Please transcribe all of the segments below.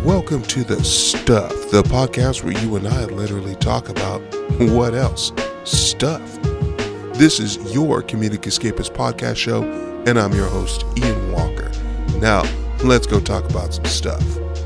Welcome to The Stuff, the podcast where you and I literally talk about what else? Stuff. This is your Comedic Escapist podcast show, and I'm your host, Ian Walker. Now, let's go talk about some stuff.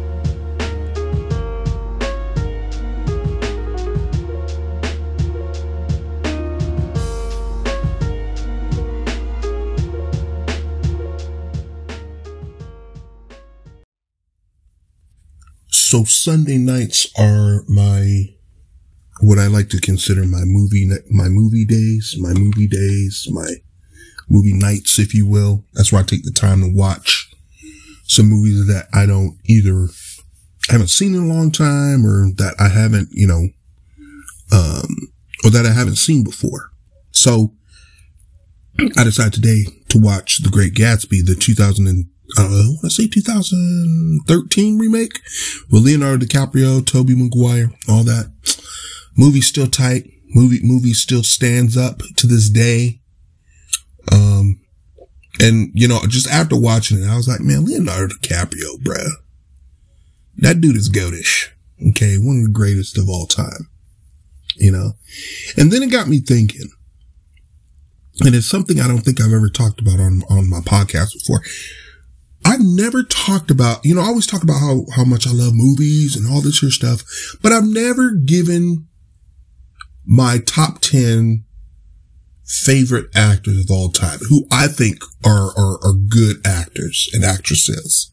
So Sunday nights are what I like to consider my movie days, my movie nights, if you will. That's where I take the time to watch some movies that I haven't seen in a long time, or that I haven't, or that I haven't seen before. So I decided today to watch The Great Gatsby, the 2013 remake with Leonardo DiCaprio, Tobey Maguire, all that. Movie's still tight. Movie still stands up to this day. And just after watching it, I was like, man, Leonardo DiCaprio, bruh. That dude is goatish. Okay. One of the greatest of all time, and then it got me thinking, and it's something I don't think I've ever talked about on my podcast before. I've never talked about, I always talk about how much I love movies and all this here stuff, but I've never given my top 10 favorite actors of all time, who I think are good actors and actresses.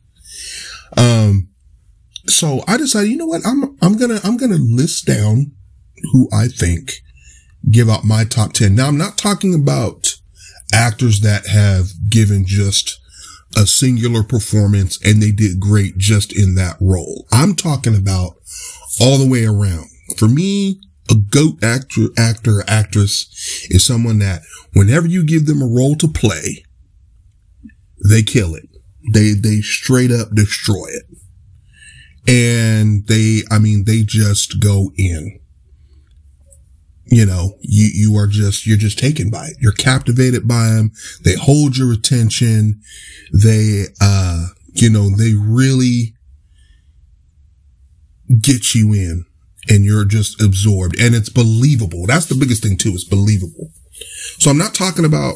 So I decided, you know what? I'm gonna list down who I think, give out my top 10. Now, I'm not talking about actors that have given just a singular performance and they did great just in that role. I'm talking about all the way around. For me, a GOAT actor, actress is someone that whenever you give them a role to play, they kill it. They straight up destroy it. And they just go in. You're just taken by it. You're captivated by them. They hold your attention. They really get you in, and you're just absorbed, and it's believable. That's the biggest thing too. It's believable. So I'm not talking about,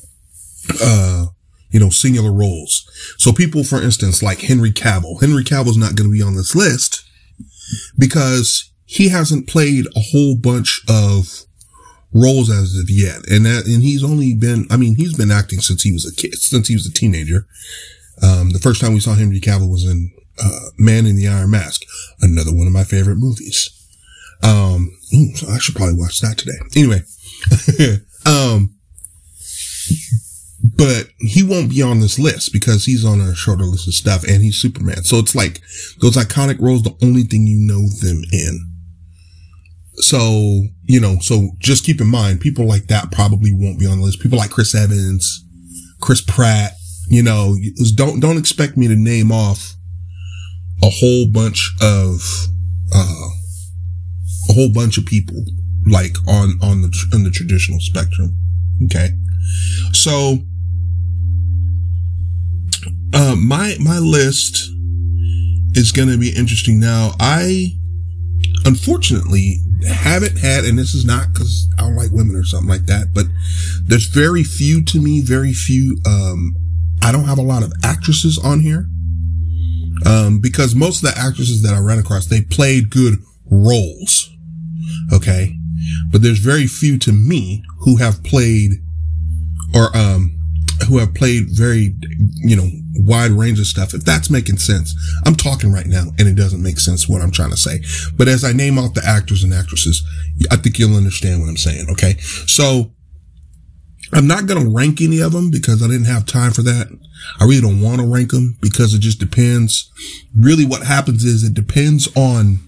singular roles. So people, for instance, like Henry Cavill. Henry Cavill's not going to be on this list because he hasn't played a whole bunch of roles as of yet. And he's been acting since he was a kid, since he was a teenager. The first time we saw Henry Cavill was in, Man in the Iron Mask, another one of my favorite movies. So I should probably watch that today. Anyway, but he won't be on this list because he's on a shorter list of stuff, and he's Superman. So it's like those iconic roles, the only thing you know them in. So, so just keep in mind, people like that probably won't be on the list. People like Chris Evans, Chris Pratt, don't expect me to name off a whole bunch of people like on the traditional spectrum. Okay. So, my list is going to be interesting. Now, I unfortunately haven't had, and this is not because I don't like women or something like that, but there's very few I don't have a lot of actresses on here, because most of the actresses that I ran across, they played good roles. Okay. But there's very few to me who have played very, wide range of stuff. If that's making sense, I'm talking right now and it doesn't make sense what I'm trying to say. But as I name off the actors and actresses, I think you'll understand what I'm saying. Okay. So I'm not going to rank any of them because I didn't have time for that. I really don't want to rank them because it just depends. Really what happens is it depends on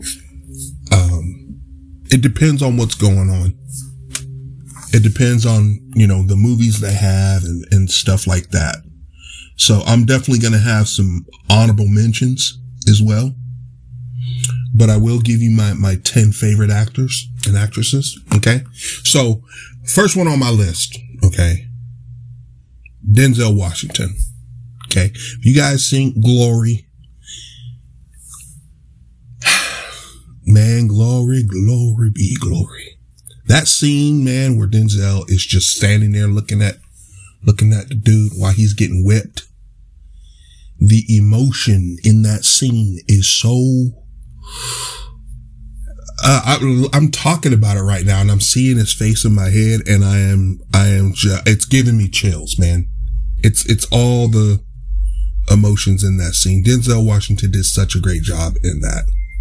what's going on. It depends on, the movies they have and stuff like that. So I'm definitely going to have some honorable mentions as well. But I will give you my 10 favorite actors and actresses. Okay. So first one on my list. Okay. Denzel Washington. Okay. If you guys seen Glory, Man, glory, glory be glory. That scene, man, where Denzel is just standing there looking at the dude while he's getting whipped. The emotion in that scene is so, I'm talking about it right now and I'm seeing his face in my head and I am just, it's giving me chills, man. It's all the emotions in that scene. Denzel Washington did such a great job in that.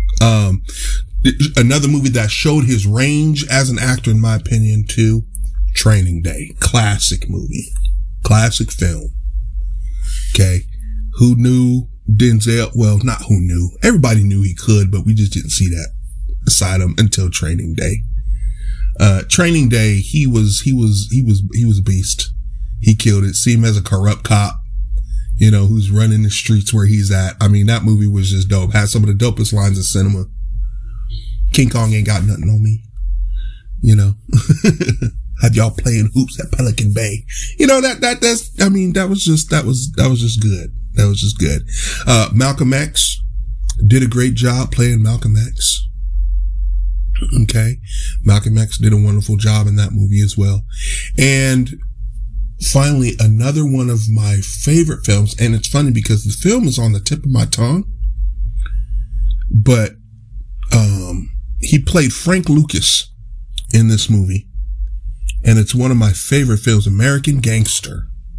Another movie that showed his range as an actor, in my opinion, too, Training Day. Classic movie. Classic film. Okay. Who knew Denzel? Well, not who knew. Everybody knew he could, but we just didn't see that side of him until Training Day. Training Day, he was a beast. He killed it. See him as a corrupt cop, you know, who's running the streets where he's at. I mean, that movie was just dope. Had some of the dopest lines in cinema. King Kong ain't got nothing on me. You know, have y'all playing hoops at Pelican Bay? You know, that was just good. That was just good. Malcolm X did a great job playing Malcolm X. Okay. Malcolm X did a wonderful job in that movie as well. And finally, another one of my favorite films. And it's funny because the film is on the tip of my tongue, but, he played Frank Lucas in this movie. And it's one of my favorite films, American Gangster.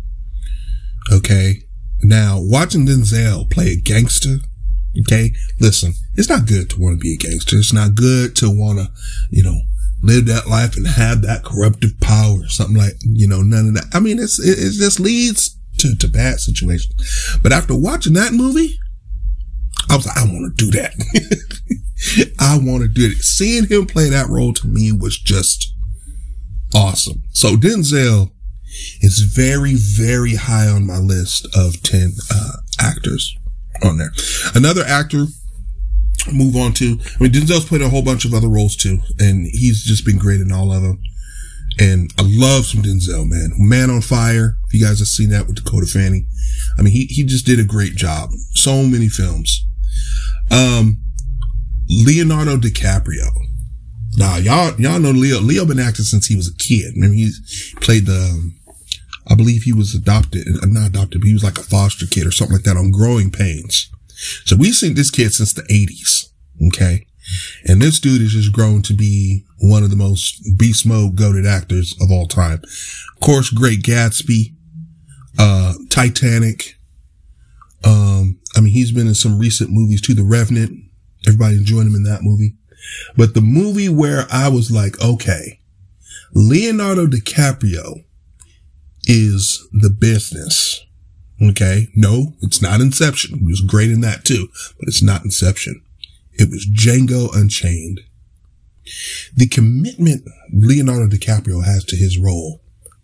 Okay. Now, watching Denzel play a gangster, okay, listen, it's not good to want to be a gangster. It's not good to want to, you know, live that life and have that corruptive power or something like, you know, none of that. I mean, it just leads to bad situations. But after watching that movie, I was like, I want to do that. I want to do it. Seeing him play that role to me was just awesome. So Denzel is very, very high on my list of 10 actors on there. Another actor, move on to, I mean, Denzel's played a whole bunch of other roles too, and he's just been great in all of them. And I love some Denzel, man. Man on Fire, if you guys have seen that with Dakota Fanning. I mean, he just did a great job. So many films. Leonardo DiCaprio. Now, y'all know Leo. Leo been acting since he was a kid. I mean, he's played I believe he was not adopted, but he was like a foster kid or something like that on Growing Pains. So we've seen this kid since the 80s. Okay. And this dude has just grown to be one of the most beast mode goated actors of all time. Of course, Great Gatsby, Titanic. I mean, he's been in some recent movies too. The Revenant. Everybody enjoyed him in that movie. But the movie where I was like, okay, Leonardo DiCaprio is the business. Okay. No, it's not Inception. He was great in that too, but it's not Inception. It was Django Unchained. The commitment Leonardo DiCaprio has to his role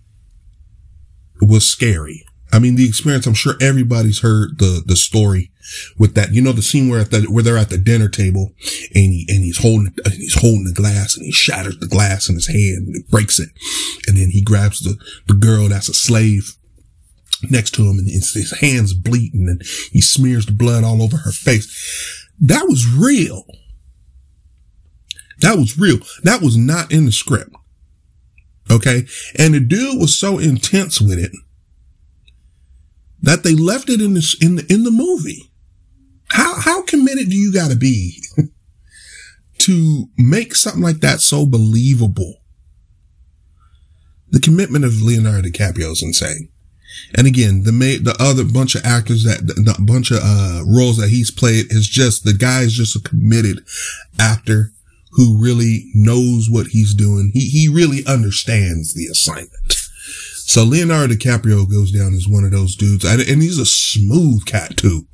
was scary. I mean, the experience, I'm sure everybody's heard the story with that, you know, the scene where they're at the dinner table and he's holding the glass and he shatters the glass in his hand and it breaks it. And then he grabs the girl that's a slave next to him and his hand's bleeding and he smears the blood all over her face. That was real. That was real. That was not in the script. Okay. And the dude was so intense with it that they left it in the movie. How committed do you gotta be to make something like that so believable? The commitment of Leonardo DiCaprio is insane. And again, the other bunch of actors the bunch of roles that he's played is just, the guy is just a committed actor who really knows what he's doing. He really understands the assignment. So Leonardo DiCaprio goes down as one of those dudes, and he's a smooth cat too.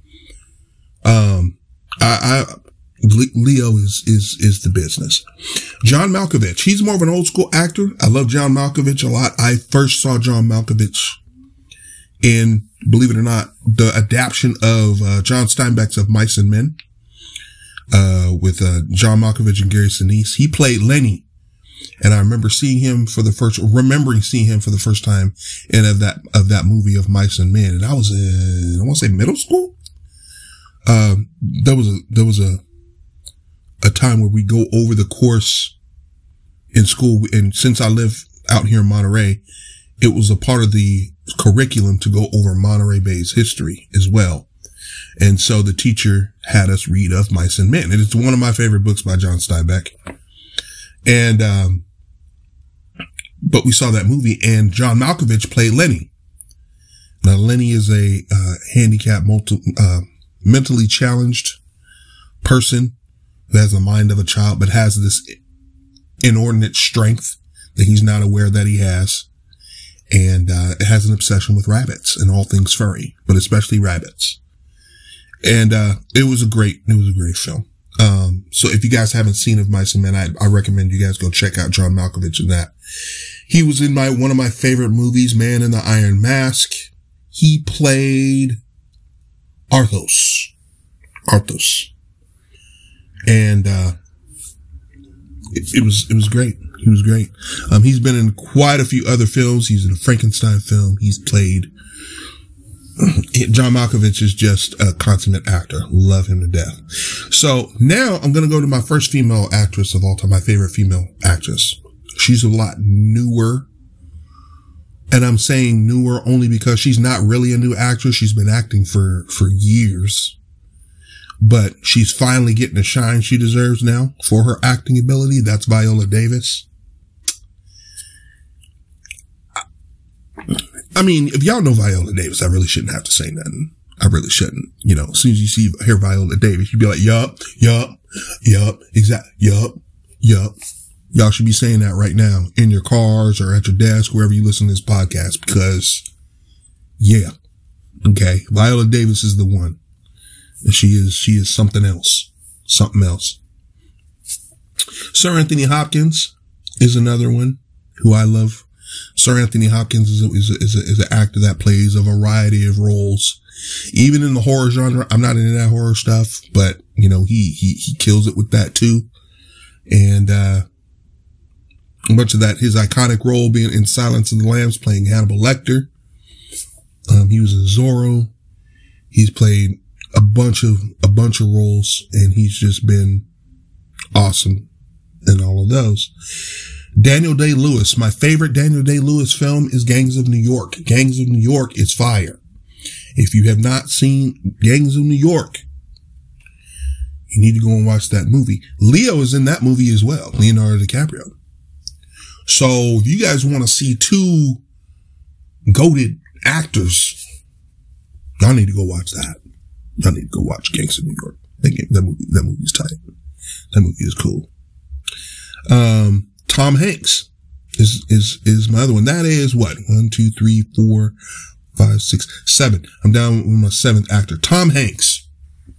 Leo is the business. John Malkovich, he's more of an old school actor. I love John Malkovich a lot. I first saw John Malkovich in, believe it or not, the adaptation of John Steinbeck's Of Mice and Men, with John Malkovich and Gary Sinise. He played Lenny. And I remember seeing him for the first time in of that movie Of Mice and Men. And I was in, I want to say middle school. There was a time where we go over the course in school. And since I live out here in Monterey, it was a part of the curriculum to go over Monterey Bay's history as well. And so the teacher had us read Of Mice and Men. And it's one of my favorite books by John Steinbeck. And, but we saw that movie, and John Malkovich played Lenny. Now, Lenny is a handicapped, mentally challenged person who has the mind of a child, but has this inordinate strength that he's not aware that he has. And has an obsession with rabbits and all things furry, but especially rabbits. And it was a great film. So if you guys haven't seen Of Mice and Men, I recommend you guys go check out John Malkovich in that. He was in one of my favorite movies, Man in the Iron Mask. He played Arthos. And it was great. He was great. He's been in quite a few other films. He's in a Frankenstein film. He's played. John Malkovich is just a consummate actor. Love him to death. So now I'm going to go to my first female actress of all time, my favorite female actress. She's a lot newer. And I'm saying newer only because she's not really a new actress. She's been acting for years. But she's finally getting the shine she deserves now for her acting ability. That's Viola Davis. I mean, if y'all know Viola Davis, I really shouldn't have to say nothing. I really shouldn't. You know, as soon as you hear Viola Davis, you'd be like, yup, exactly, yup. Y'all should be saying that right now in your cars or at your desk, wherever you listen to this podcast, because yeah. Okay. Viola Davis is the one. And she is something else. Sir Anthony Hopkins is another one who I love. Sir Anthony Hopkins is an actor that plays a variety of roles, even in the horror genre. I'm not into that horror stuff, but you know, he kills it with that too. And, much of that, his iconic role being in Silence of the Lambs, playing Hannibal Lecter. He was in Zorro. He's played a bunch of roles, and he's just been awesome in all of those. Daniel Day-Lewis. My favorite Daniel Day-Lewis film is Gangs of New York. Gangs of New York is fire. If you have not seen Gangs of New York, you need to go and watch that movie. Leo is in that movie as well, Leonardo DiCaprio. So if you guys want to see two goated actors, y'all need to go watch that. Y'all need to go watch Gangs of New York. That movie's tight. That movie is cool. Tom Hanks is my other one. That is what? 1, 2, 3, 4, 5, 6, 7. I'm down with my seventh actor. Tom Hanks.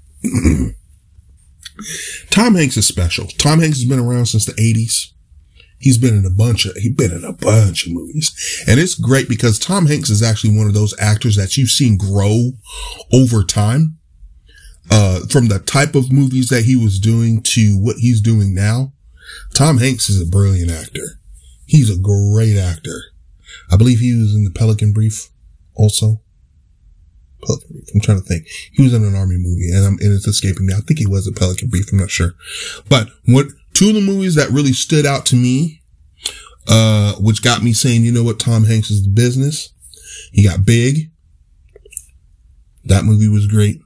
Tom Hanks is special. Tom Hanks has been around since the 80s. He's been in a bunch of movies. And it's great because Tom Hanks is actually one of those actors that you've seen grow over time. From the type of movies that he was doing to what he's doing now. Tom Hanks is a brilliant actor. He's a great actor. I believe he was in the Pelican Brief also. Pelican Brief. I'm trying to think. He was in an army movie and it's escaping me. I think he was a Pelican Brief. I'm not sure. But two of the movies that really stood out to me, which got me saying, you know what, Tom Hanks is the business. He got Big. That movie was great.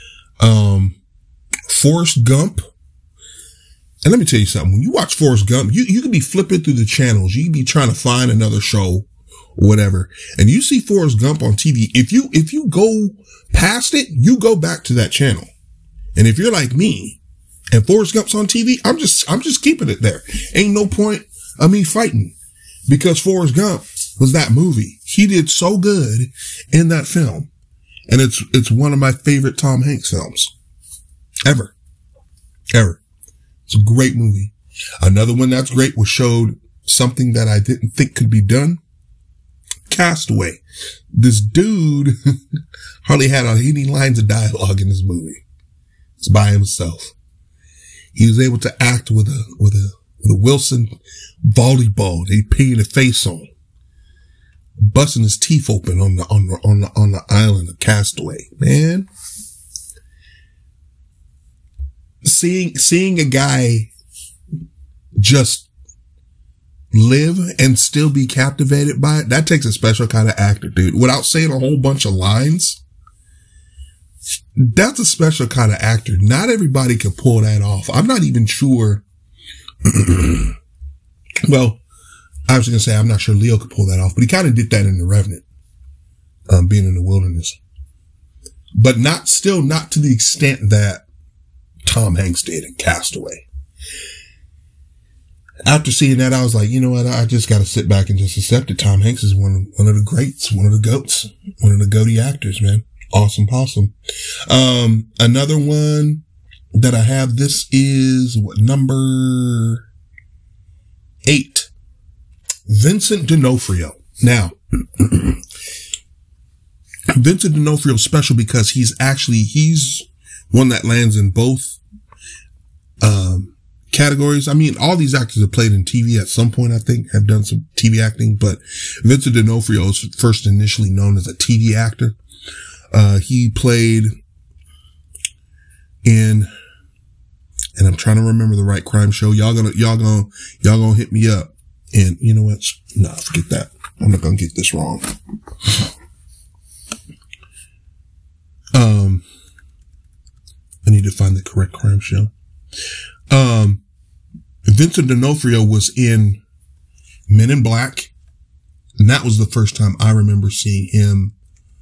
Forrest Gump. And let me tell you something. When you watch Forrest Gump, you can be flipping through the channels. You can be trying to find another show or whatever. And you see Forrest Gump on TV. If you go past it, you go back to that channel. And if you're like me and Forrest Gump's on TV, I'm just keeping it there. Ain't no point of me fighting because Forrest Gump was that movie. He did so good in that film. And it's one of my favorite Tom Hanks films ever. It's a great movie. Another one that's great showed something that I didn't think could be done. Castaway. This dude hardly had any lines of dialogue in this movie. It's by himself. He was able to act with a Wilson volleyball that he painted a face on, busting his teeth open on the island of Castaway. Man, seeing a guy just live and still be captivated by it, that takes a special kind of actor, dude. Without saying a whole bunch of lines, that's a special kind of actor. Not everybody can pull that off. I'm not even sure. Well, I was going to say, I'm not sure Leo could pull that off, but he kind of did that in The Revenant, being in the wilderness, but not to the extent that Tom Hanks did in Castaway. After seeing that, I was like, you know what? I just got to sit back and just accept it. Tom Hanks is one of the greats, one of the goats, one of the goaty actors, man. Awesome possum. Another one that I have, this is number 8, Vincent D'Onofrio. Now, Vincent D'Onofrio is special because he's one that lands in both, categories. I mean, all these actors have played in TV at some point, I think, have done some TV acting, but Vincent D'Onofrio is first initially known as a TV actor. He played in, and I'm trying to remember the right crime show. Y'all gonna hit me up. And you know what? No, forget that. I'm not gonna get this wrong. I need to find the correct crime show. Vincent D'Onofrio was in Men in Black, and that was the first time I remember seeing him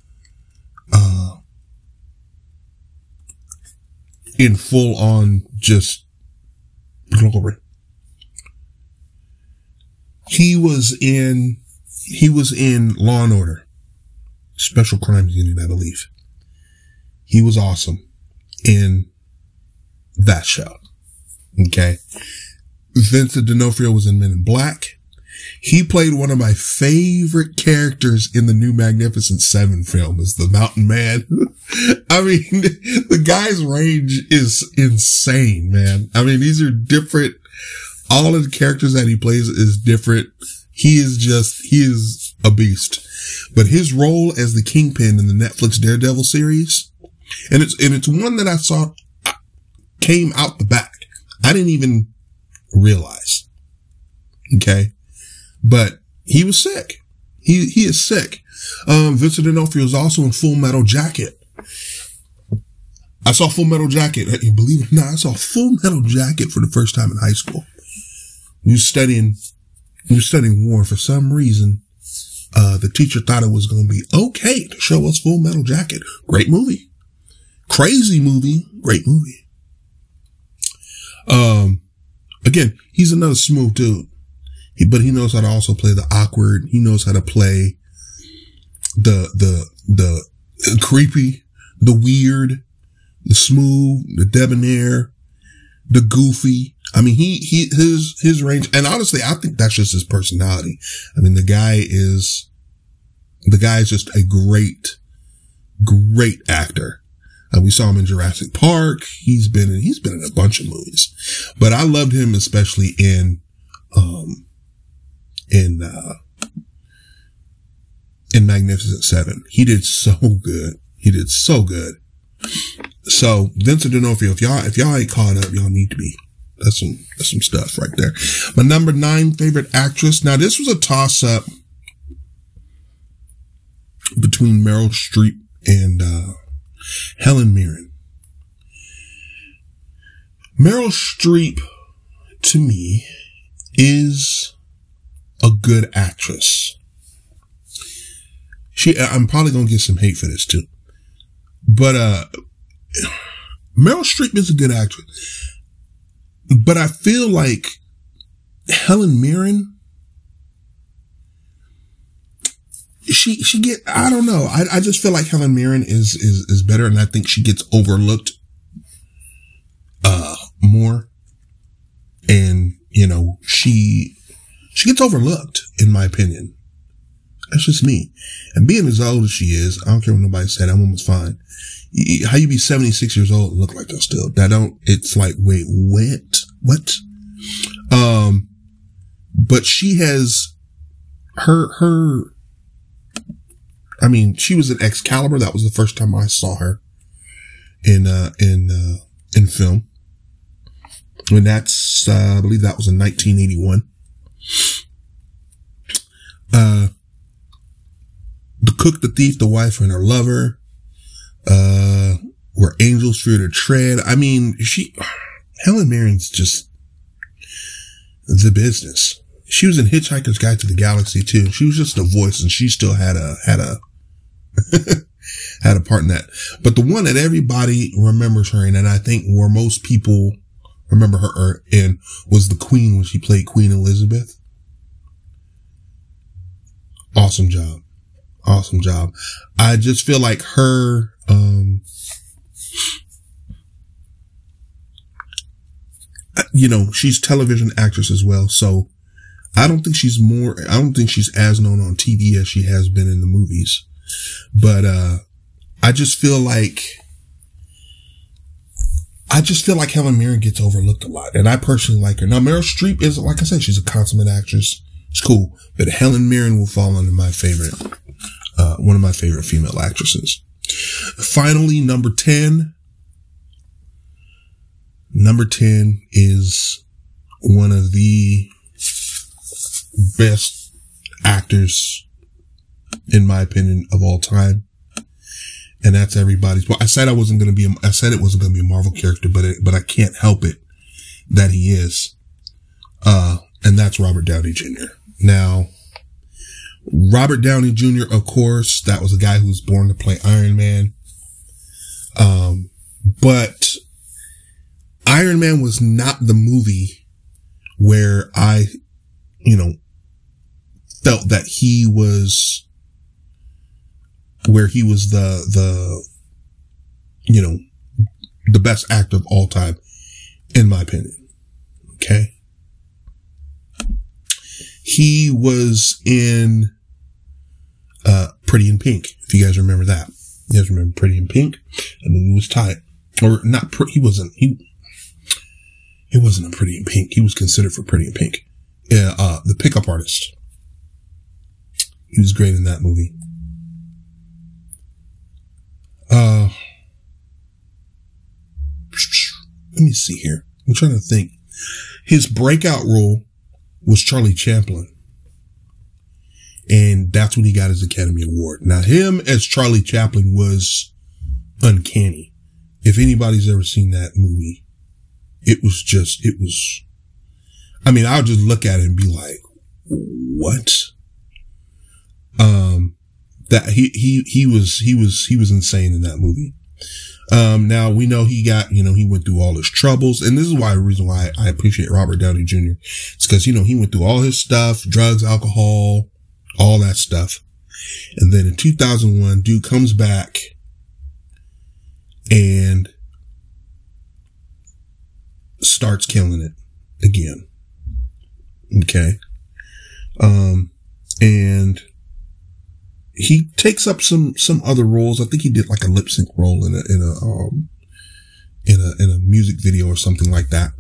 in full on just glory. He was in Law and Order, Special Crimes Unit, I believe. He was awesome in that show. Okay. Vincent D'Onofrio was in Men in Black. He played one of my favorite characters in the new Magnificent Seven film, is the Mountain Man. I mean, the guy's range is insane, man. I mean, these are different. All of the characters that he plays is different. He is a beast. But his role as the Kingpin in the Netflix Daredevil series, and it's one that I saw came out the back. I didn't even realize. Okay. But he was sick. He is sick. Vincent D'Onofrio is also in Full Metal Jacket. I saw Full Metal Jacket. Believe it or not, I saw Full Metal Jacket for the first time in high school. We were studying war. For some reason, the teacher thought it was going to be okay to show us Full Metal Jacket. Great movie. Crazy movie. Great movie. Again, he's another smooth dude. But he knows how to also play the awkward. He knows how to play the creepy, the weird, the smooth, the debonair, the goofy. I mean, his range, and honestly, I think that's just his personality. I mean, the guy is just a great actor. We saw him in Jurassic Park. He's been in a bunch of movies, but I loved him especially in Magnificent Seven. He did so good. So Vincent D'Onofrio, if y'all ain't caught up, y'all need to be. That's some stuff right there. My number 9 favorite actress. Now this was a toss up between Meryl Streep and Helen Mirren. Meryl Streep, to me, is a good actress. I'm probably going to get some hate for this too. But, Meryl Streep is a good actress. But I feel like Helen Mirren, I don't know. I just feel like Helen Mirren is better, and I think she gets overlooked, more. And, you know, she gets overlooked, in my opinion. That's just me. And being as old as she is, I don't care what nobody said, that woman's fine. How you be 76 years old and look like that still? It's like, wait, what? But she has I mean, she was in Excalibur. That was the first time I saw her in film. And that's, I believe that was in 1981. The Cook, the Thief, the Wife, and Her Lover. Where Angels Fear to Tread. I mean, Helen Mirren's just the business. She was in Hitchhiker's Guide to the Galaxy too. She was just a voice, and she still had a had a part in that. But the one that everybody remembers her in, and I think where most people remember her in, was the Queen, when she played Queen Elizabeth. Awesome job. Awesome job. I just feel like her, she's television actress as well. So I don't think she's as known on TV as she has been in the movies. But, I just feel like Helen Mirren gets overlooked a lot. And I personally like her. Now, Meryl Streep is, like I said, she's a consummate actress. It's cool. But Helen Mirren will fall under my favorite, one of my favorite female actresses. Finally, number 10. Number 10 is one of the best actors, in my opinion, of all time. And that's everybody's. Well, I said it wasn't going to be a Marvel character, but I can't help it that he is. And that's Robert Downey Jr. Now, Robert Downey Jr., of course, that was a guy who was born to play Iron Man. But Iron Man was not the movie where I, felt that he was the best actor of all time, in my opinion. Okay. He was in, Pretty in Pink. If you guys remember that. You guys remember Pretty in Pink? The movie was tight. Or not, he wasn't a Pretty in Pink. He was considered for Pretty in Pink. The Pickup Artist. He was great in that movie. Let me see here. I'm trying to think. His breakout role was Charlie Chaplin. And that's when he got his Academy Award. Now, him as Charlie Chaplin was uncanny. If anybody's ever seen that movie, I would just look at it and be like, what? That he was insane in that movie. Now we know he went through all his troubles, and this is the reason why I appreciate Robert Downey Jr. It's because, he went through all his stuff, drugs, alcohol, all that stuff. And then in 2001, dude comes back and starts killing it again. Okay. And he takes up some other roles. I think he did like a lip sync role in a music video or something like that.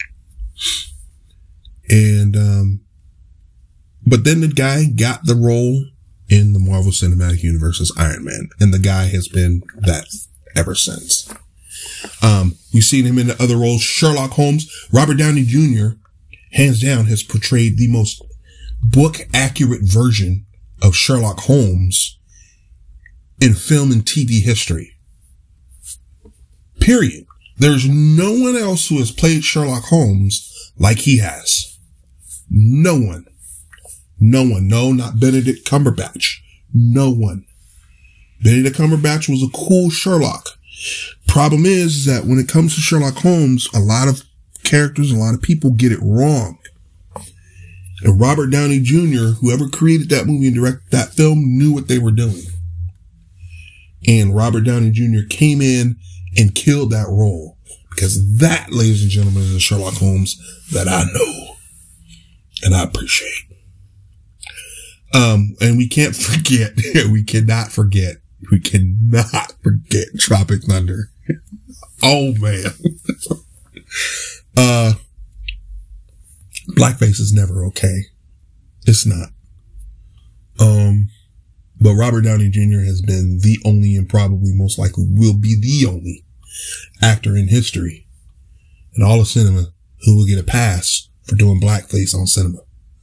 And, but then the guy got the role in the Marvel Cinematic Universe as Iron Man. And the guy has been that ever since. We've seen him in the other roles. Sherlock Holmes. Robert Downey Jr., hands down, has portrayed the most book accurate version of Sherlock Holmes in film and TV history. Period. There's no one else who has played Sherlock Holmes like he has. No one. No one. No, not Benedict Cumberbatch. No one. Benedict Cumberbatch was a cool Sherlock. Problem is that when it comes to Sherlock Holmes, a lot of characters, a lot of people get it wrong. And Robert Downey Jr., whoever created that movie and directed that film, knew what they were doing. And Robert Downey Jr. came in and killed that role. Because that, ladies and gentlemen, is the Sherlock Holmes that I know and I appreciate. And we cannot forget Tropic Thunder. Oh man. Blackface is never okay. It's not. But Robert Downey Jr. has been the only, and probably most likely will be the only, actor in history, in all of cinema, who will get a pass for doing blackface on cinema.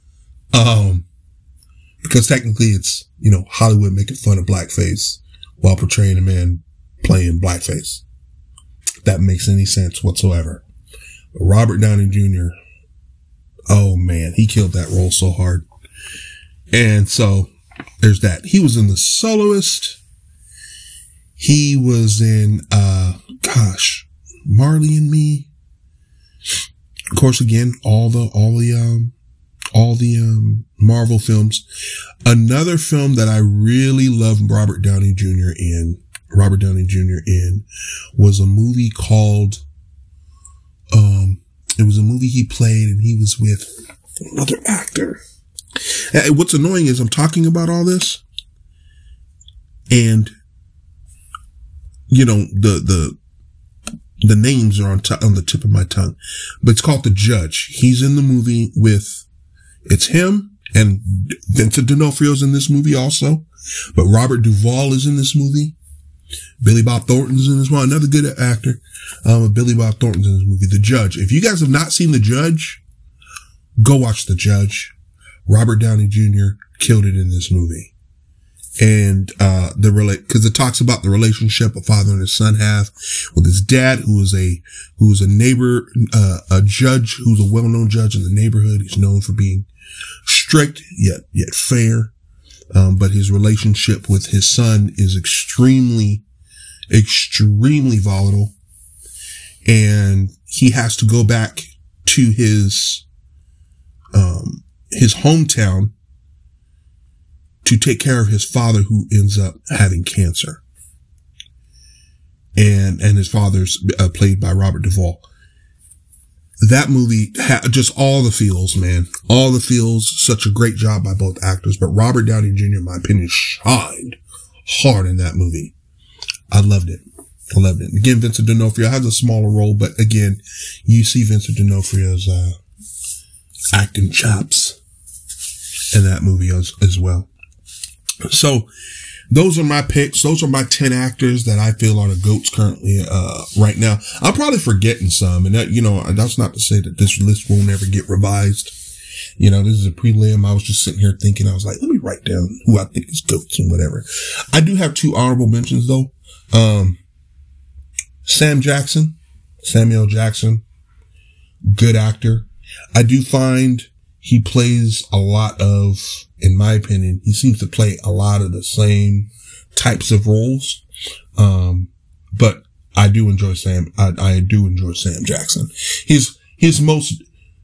Because technically it's, Hollywood making fun of blackface while portraying a man playing blackface. If that makes any sense whatsoever. But Robert Downey Jr., oh man, he killed that role so hard. And so there's that. He was in The Soloist. He was in, Marley and Me. Of course, again, all the Marvel films. Another film that I really loved Robert Downey Jr. in was a movie called, it was a movie he played and he was with another actor. What's annoying is I'm talking about all this and, the names are on the tip of my tongue, but it's called The Judge. He's in the movie with, it's him and Vincent D'Onofrio's in this movie also, but Robert Duvall is in this movie. Billy Bob Thornton's in this one, another good actor. Billy Bob Thornton's in this movie, The Judge. If you guys have not seen The Judge, go watch The Judge. Robert Downey Jr. killed it in this movie. And, cause it talks about the relationship a father and his son have with his dad, who is a neighbor, a judge, who's a well-known judge in the neighborhood. He's known for being strict, yet fair. But his relationship with his son is extremely volatile. And he has to go back to his hometown to take care of his father, who ends up having cancer. And his father's played by Robert Duvall. That movie just all the feels, man. All the feels. Such a great job by both actors. But Robert Downey Jr., in my opinion, shined hard in that movie. I loved it. Again, Vincent D'Onofrio has a smaller role, but again, you see Vincent D'Onofrio's acting chops in that movie as well. So those are my picks. Those are my 10 actors that I feel are the GOATs currently, right now. I'm probably forgetting some, and that, that's not to say that this list will never get revised. This is a prelim. I was just sitting here thinking, I was like, let me write down who I think is GOATs and whatever. I do have 2 honorable mentions though. Samuel Jackson, good actor. I do find he plays a lot of, in my opinion, he seems to play a lot of the same types of roles. But I do enjoy I do enjoy Sam Jackson. His most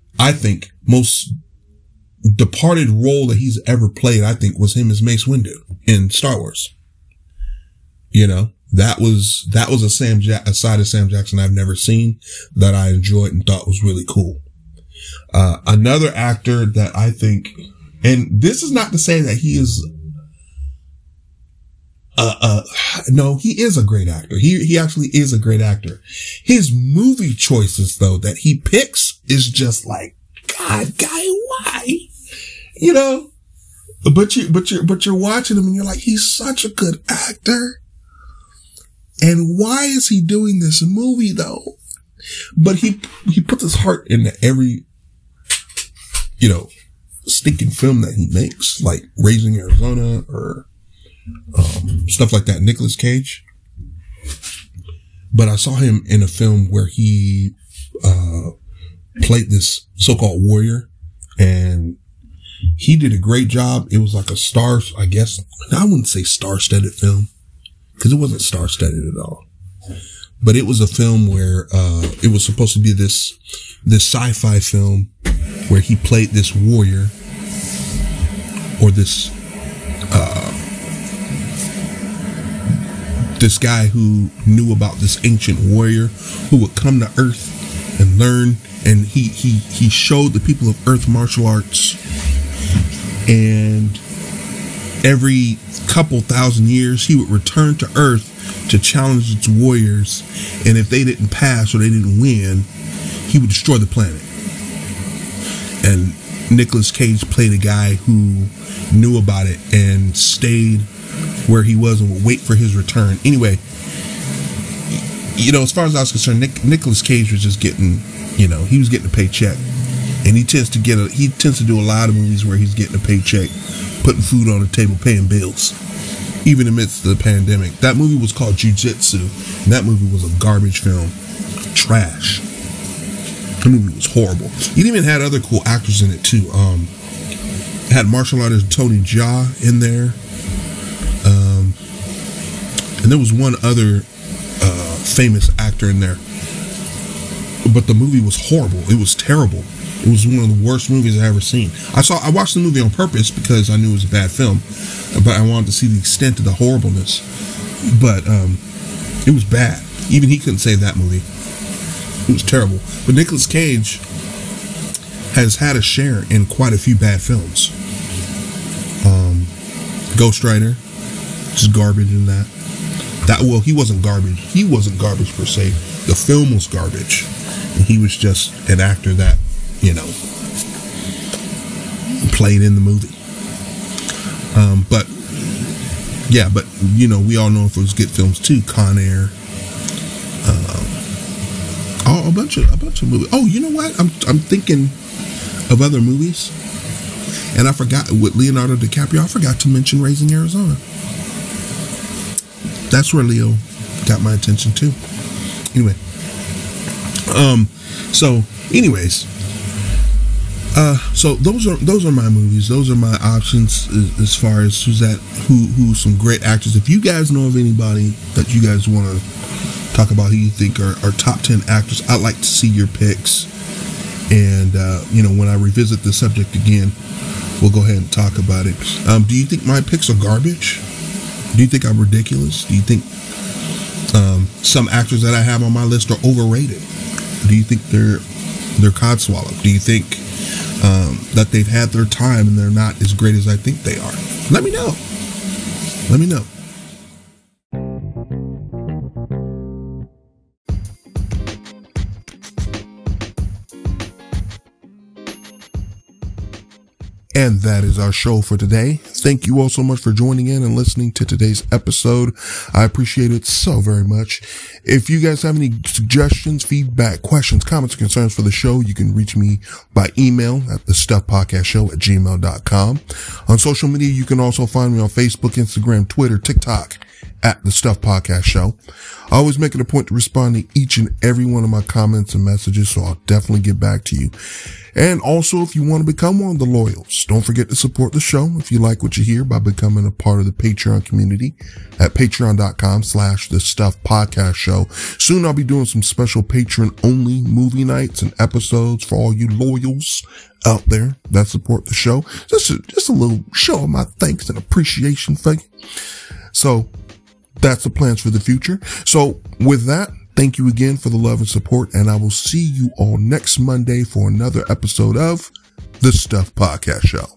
departed role that he's ever played, I think, was him as Mace Windu in Star Wars. That was a side of Sam Jackson I've never seen that I enjoyed and thought was really cool. Another actor that I think, and this is not to say that he is, no, he is a great actor. He actually is a great actor. His movie choices though that he picks is just like, God, guy, why? But you're watching him and you're like, he's such a good actor. And why is he doing this movie though? But he puts his heart into every, stinking film that he makes, like Raising Arizona or, stuff like that. Nicolas Cage. But I saw him in a film where he, played this so-called warrior, and he did a great job. It was like a star, I guess, I wouldn't say star-studded film, because it wasn't star-studded at all. But it was a film where, it was supposed to be this sci-fi film where he played this warrior, or this guy who knew about this ancient warrior who would come to Earth and learn, and he showed the people of Earth martial arts, and every couple thousand years he would return to Earth to challenge its warriors, and if they didn't pass or they didn't win, he would destroy the planet. And Nicolas Cage played a guy who knew about it and stayed where he was and would wait for his return. Anyway, as far as I was concerned, Nicolas Cage was just getting You know, he was getting a paycheck, and he tends to do a lot of movies where he's getting a paycheck, putting food on the table, paying bills, even amidst the pandemic. That movie was called Jiu-Jitsu, and that movie was a garbage film, trash. The movie was horrible. It even had other cool actors in it too. It had martial artist Tony Jaa in there, and there was one other famous actor in there. But the movie was horrible. It was terrible. It was one of the worst movies I've ever seen. I watched the movie on purpose because I knew it was a bad film, but I wanted to see the extent of the horribleness. But it was bad. Even he couldn't save that movie. It was terrible. But Nicolas Cage has had a share in quite a few bad films. Ghost Rider, just garbage in that. Well, he wasn't garbage. He wasn't garbage per se. The film was garbage. And he was just an actor that, you know, played in the movie. But you know, we all know if it was good films too. Con Air, a bunch of movies. Oh, you know what? I'm thinking of other movies, and I forgot with Leonardo DiCaprio. I forgot to mention Raising Arizona. That's where Leo got my attention too. Anyway, so those are my movies. Those are my options as far as who's some great actors. If you guys know of anybody that you guys want to talk about, who you think are top 10 actors, I'd like to see your picks. And you know, when I revisit the subject again, we'll go ahead and talk about it. Do you think my picks are garbage? Do you think I'm ridiculous? Do you think some actors that I have on my list are overrated? Do you think they're codswallop? Do you think that they've had their time and they're not as great as I think they are? Let me know. Let me know. And that is our show for today. Thank you all so much for joining in and listening to today's episode. I appreciate it so very much. If you guys have any suggestions, feedback, questions, comments, or concerns for the show, you can reach me by email at thestuffpodcastshow@gmail.com. On social media, you can also find me on Facebook, Instagram, Twitter, TikTok at The Stuff Podcast Show. I always make it a point to respond to each and every one of my comments and messages, so I'll definitely get back to you. And also, if you want to become one of the loyals, don't forget to support the show if you like what you hear by becoming a part of the Patreon community at patreon.com/The Stuff Podcast Show. Soon I'll be doing some special patron-only movie nights and episodes for all you loyals out there that support the show. Just a little show of my thanks and appreciation for you. So that's the plans for the future. So with that, thank you again for the love and support, and I will see you all next Monday for another episode of The Stuff Podcast Show.